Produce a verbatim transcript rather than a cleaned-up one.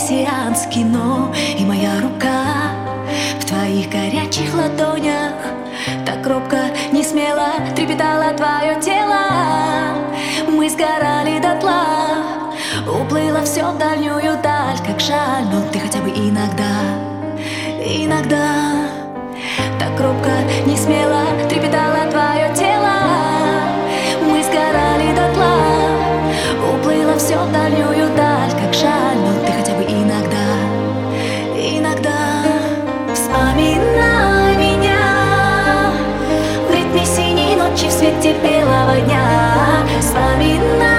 сеанс кино, и моя рука в твоих горячих ладонях так робко, не смело трепетало твое тело. Мы сгорали дотла, уплыло все в дальнюю даль. Как жаль, но ты хотя бы иногда, иногда так робко, не смело трепетало твое тело. Мы сгорали дотла, уплыло все в дальнюю даль. Как жаль, но ты хотя бы иногда, иногда вспоминай меня в ритме синей ночи, в свете белого дня. Вспоминай